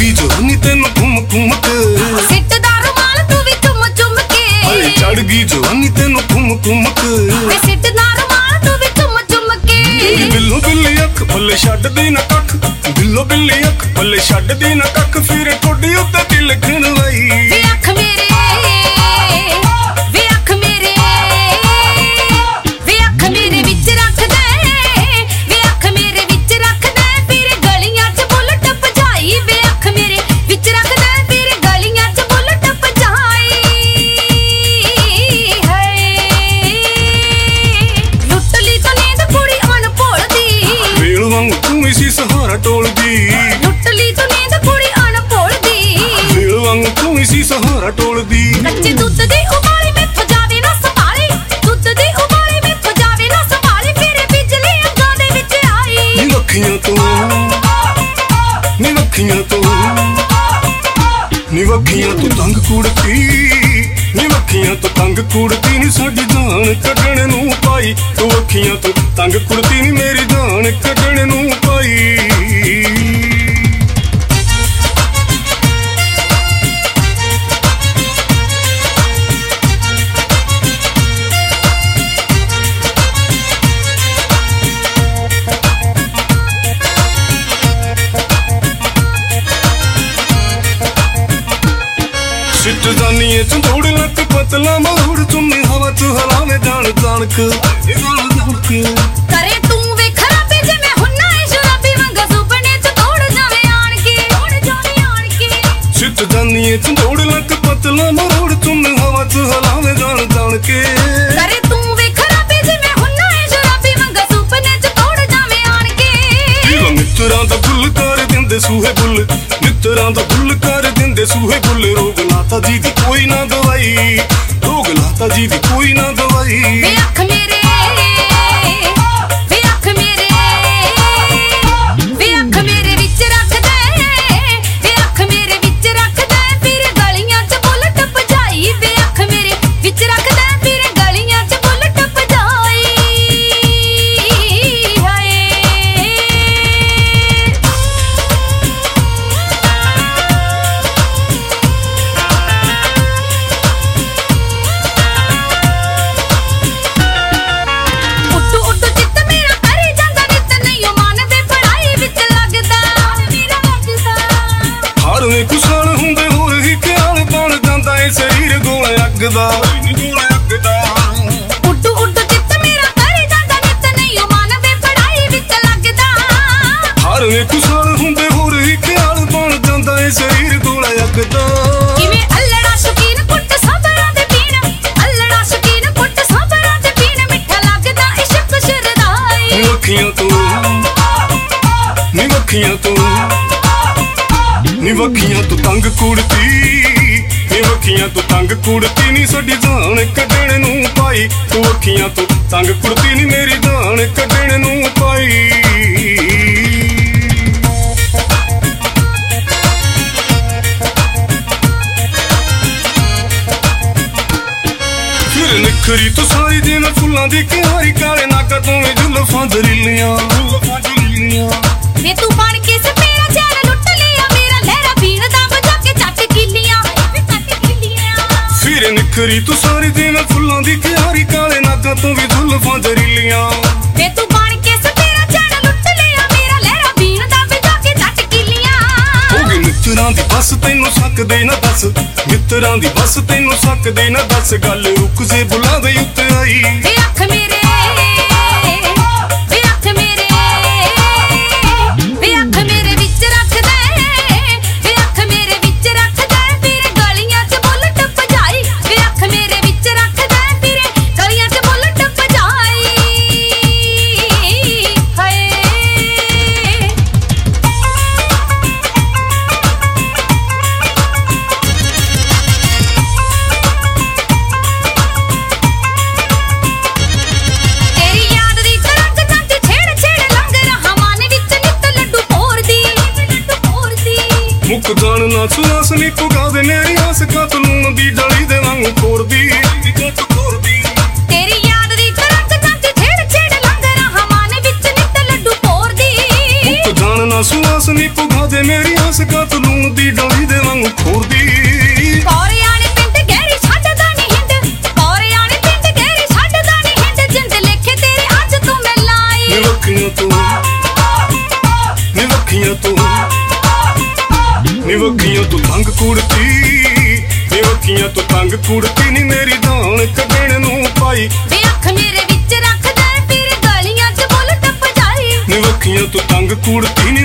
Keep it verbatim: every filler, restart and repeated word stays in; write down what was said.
गई जवानी तेन घूम घूम के सिटदा रुमाल तू भी चुम चुम के चढ़ गई जवानी तेन घूम घूम के सिटदा रुमाल तू भी चुम चुम के बिल्लो बिल्ली अख भले छड्ड दी ना कख बिल्लो बिल्ली अख भले छड्ड दी ना कख फिर ठोडी उत्ते दिल खिंडवाई वे अख मेरे वे अख मेरे वे अख मेरे विच रख दे वे अख मेरे विच रख दे फिर गलियां च बुलट भजाई वे अख मेरे विच रख दे फिर गलियां च बुलट भजाई हाय लुट ली तो नींद कुड़ी अनभोल दी वेल वांग तू इसी सहारा टोलदी लुट ली तो नींद कुड़ी अनभोल दी वेल वांग तू इसी सहारा टोलदी कच्चे दुੱਧ ਦੀ ਉਬਾਲੀ ਮੈਥੋਂ ਜਾਵੇ ਨਾ ਸੰਭਾਲੀ ਦੁੱਧ ਦੀ ਉਬਾਲੀ ਮੈਥੋਂ ਜਾਵੇ ਨਾ ਸੰਭਾਲੀ ਫਿਰ ਬਿਜਲੀ ਅੱਗਾਂ ਦੇ ਵਿੱਚ ਆਈ ਨੀ ਵੱਖੀਆਂ ਤੋਂ ਨੀ ਵੱਖੀਆਂ ਤੋਂ ਨੀ ਵੱਖੀਆਂ ਤੋਂ ਤੰਗ ਕੁੜਤੀ ਨੀ ਵੱਖੀਆਂ ਤੋਂ ਤੰਗ ਕੁੜਤੀ ਨੀ ਸਾਡੀ ਜਾਨ ਕੱਢਣ ਨੂੰ ਪਾਈ ਤੂੰ ਵੱਖੀਆਂ ਤੋਂ ਤੰਗ ਕੁੜਤੀ ਨੀ ਮੇਰੀ ਜਾਨ ਕੱਢਣ ਨੂੰ ਪਾਈ सिट जानी है चंदोड़ लक पतला महुड़ चुन्नी हवा च हलावे जान जान के करे तू वे खराबे जे मैं हुन्ना है शराबी वंगा सुपने च तोड़ जावे आन के तोड़ जावे आन के सिट जानी है चंदोड़ लक पतला महुड़ चुन्नी हवा च हलावे जान जान के करे तू वे खराबे जे मैं हुन्ना है शराबी वंगा सुपने च तोड़ जावे आन के ਇਹ ਮਿੱਤਰਾਂ ਦਾ ਗੁੱਲ ਕਰ ਦਿੰਦੇ ਸੂਹੇ ਬੁੱਲ ਮਿੱਤਰਾਂ ਦਾ ਗੁੱਲ ਕਰ ਦਿੰਦੇ ਸੂਹੇ ਬੁੱਲ ਰੋਗ ਲਾਤਾ ਜੀ ਦੀ ਕੋਈ ਨਾ ਦਵਾਈ ਰੋਗ ਲਾਤਾ ਜੀ ਦੀ ਕੋਈ ਨਾ ਦਵਾਈ ਵੇ ਅੱਖ ਮੇਰੇ ਵੇ ਅੱਖ ਮੇਰੇ ਵੇ ਅੱਖ ਮੇਰੇ ਵਿੱਚ ਰੱਖ ਦੇ ਵੇ ਅੱਖ ਮੇਰੇ ਵਿੱਚ ਰੱਖ ਦੇ ਫਿਰ ਗਲੀਆਂ 'ਚ ਬੁਲਟ ਭਜਾਈ ਵੇ ਅੱਖ ਮੇਰੇ ਵਿੱਚ ਰੱਖ ਦੇ ਫਿਰ ਗਲੀਆਂ 'ਚ ਬੁਲਟ ਭਜਾਈ ਹਾਏ ਉੱਟੂ ਉੱਟੂ ਚਿੱਤ ਮੇਰਾ ਕਰੀ ਜਾਂਦਾ ਨਿਤ ਨਹੀਂ ਉਹ ਮਨ ਦੇ ਪੜਾਈ ਵਿੱਚ ਲੱਗਦਾ ਮੇਰਾ ਲੱਗਦਾ ਹਾਰਵੇਂ ਕੁਸ਼ਲ ਹੁੰਦੇ ਹੋਰ ਹੀ ਖਿਆਲ ਬਣ ਜਾਂਦਾ ਏ ਸਰੀਰ ਗੋਲ ਅੱਗ ਦਾ ਗੋਲ ਅੱਗ ਦਾ ਉੱਟੂ ਉੱਟੂ ਚਿੱਤ ਮੇਰਾ ਕਰੀ ਜਾਂਦਾ ਨਿਤ ਨਹੀਂ ਉਹ ਮਨ ਦੇ ਪੜਾਈ ਵਿੱਚ ਲੱਗਦਾ ਹਾਰਵੇਂ ਕੁਸ਼ਲ ਹੁੰਦੇ ਹੋਰ ਹੀ ਖਿਆਲ ਬਣ ਜਾਂਦਾ ਏ ਸਰੀਰ ਗੋਲ ਅੱਗ ਦਾ ਕਿਵੇਂ ਅਲੜਾ ਸ਼ੌਕੀਨ ਕੁੱਟ ਸਾਬਰਾਂ ਦੇ ਪੀਣ ਅਲੜਾ ਸ਼ੌਕੀਨ ਕੁੱਟ ਸਾਬਰਾਂ ਦੇ ਪੀਣ ਮਿੱਠਾ ਲੱਗਦਾ ਇਸ਼ਕ ਸ਼ਰਦਾਈ ਨੀ ਵੱਖੀਆਂ ਤੋਂ ਨੀ ਵੱਖੀਆਂ ਤੋਂ ਨੀ ਵੱਖੀਆਂ ਤੋਂ ਤੰਗ ਕੁੜਤੀ ਨੀ ਵੱਖੀਆਂ ਤੋਂ ਤੰਗ ਕੁੜਤੀ ਨੀ ਸਾਡੀ ਜਾਨ ਕੱਢਣ ਨੂੰ ਪਾਈ ਤੂੰ ਵੱਖੀਆਂ ਤੋਂ ਤੰਗ ਕੁੜਤੀ ਨੀ ਮੇਰੀ ਜਾਨ ਕੱਢਣ ਨੂੰ ਪਾਈ ਫਿਰ ਨਿਖਰੀ ਤੂੰ ਸਾਰੀ ਦਿਨ ਫੁੱਲਾਂ ਦੀ ਕਿਹਾਰੀ ਕਾਲੇ ਨਾਕਾਂ ਤੋਂ ਵੀ ਜ਼ੁਲਫਾਂ ਜ਼ਰੀਲੀਆਂ ਜ਼ੁਲਫਾਂ ਜ਼ਰੀਲੀਆਂ ਵੇ ਤੂੰ ਬਣ ਕੇ ਸਪੇਰਾ ਚੈਨ ਲੁੱਟ ਲਿਆ ਮੇਰਾ ਲਹਿਰਾ ਪੀਣ ਦਾ ਵਜਾ ਕੇ ਚੱਟ ਕਿੱਲੀਆਂ ਚੱਟ ਕਿੱਲੀਆਂ ਫਿਰ ਨਿਖਰੀ ਤੂੰ ਸਾਰੀ ਦਿਨ ਫੁੱਲਾਂ ਦੀ ਕਿਹਾਰੀ ਕਾਲੇ ਨਾਕਾਂ ਤੋਂ ਵੀ ਜ਼ੁਲਫਾਂ ਜ਼ਰੀਲੀਆਂ ਵੇ ਤੂੰ ਬਣ ਕੇ ਸਪੇਰਾ ਚੈਨ ਲੁੱਟ ਲਿਆ ਮੇਰਾ ਲਹਿਰਾ ਪੀਣ ਦਾ ਵਜਾ ਕੇ ਚੱਟ ਕਿੱਲੀਆਂ ਹੋ ਗਈ ਮਿੱਤਰਾਂ ਦੀ ਬਸ ਤੈਨੂੰ ਸਕਦੇ ਨਾ ਦੱਸ ਮਿੱਤਰਾਂ ਦੀ ਬਸ ਤੈਨੂੰ ਸਕਦੇ ਨਾ ਦੱਸ ਗੱਲ ਰੁਕ ਜੇ ਬੁਲਾਵੇ ਉੱਤੇ ਆਈ ਵੇ ਅੱਖ ਮੇਰੇ ਵੇ ਅੱਖ ਮੇਰੇ ਵੇ ਅੱਖ ਮੇਰੇ ਵਿੱਚ ਰੱਖ ਦੇ ਵੇ ਅੱਖ ਮੇਰੇ ਵਿੱਚ ਰੱਖ ਦੇ ਫਿਰ ਗਲੀਆਂ 'ਚ ਬੁਲਟ ਭਜਾਈ ਵੇ ਅੱਖ ਮੇਰੇ ਵਿੱਚ ਰੱਖ ਦੇ ਫਿਰ ਗਲੀਆਂ 'ਚ ਬੁਲਟ ਭਜਾਈ ਹਾਏ ਤੇਰੀ ਯਾਦ ਦੀ ਤਰੰਗ ਜਾਂਦੀ ਛੇੜ ਛੇੜ ਲੰਘ ਰਹਾ ਮਨ ਵਿੱਚ ਨਿੱਤ ਲੱਡੂ ਭੋਰਦੀ ਲੱਡੂ ਭੋਰਦੀ ਮੁੱਕ ਜਾਣ ਨਾ ਸੁਆਸ ਨੀ ਪੁਗਾਵੇ ਮੇਰੀ ਆਸ ਕਾ ਤੂੰ ਦੀ ਡਲੀ ਦੇ ਵਾਂਗੂ ਕੋਰਦੀ ਕੱਟ ਕੋਰਦੀ ਤੇਰੀ ਯਾਦ ਦੀ ਤਰੰਗ ਜਾਂਦੀ ਛੇੜ ਛੇੜ ਲੰਘ ਰਹਾ ਮਨ ਵਿੱਚ ਨਿੱਤ ਲੱਡੂ ਭੋਰਦੀ ਮੁੱਕ ਜਾਣ ਨਾ ਸੁਆਸ ਨੀ ਪੁਗਾਵੇ ਮੇਰੀ ਆਸ ਕਾ ਤੂੰ ਕੁੜਤੀ ਨੀ ਵੱਖੀਆਂ ਤੋਂ ਤੰਗ ਕੁੜਤੀ ਨੀ ਮੇਰੀ ਦਾਣ ਕੱਢਣ ਨੂੰ ਪਾਈ ਵੇ ਅੱਖ ਮੇਰੇ ਵਿੱਚ ਰੱਖਦਾ ਫਿਰ ਗਲੀਆਂ 'ਚ ਬੁੱਲ ਟੱਪ ਜਾਈ ਨੀ ਵੱਖੀਆਂ ਤੋਂ ਤੰਗ ਕੁੜਤੀ ਨੀ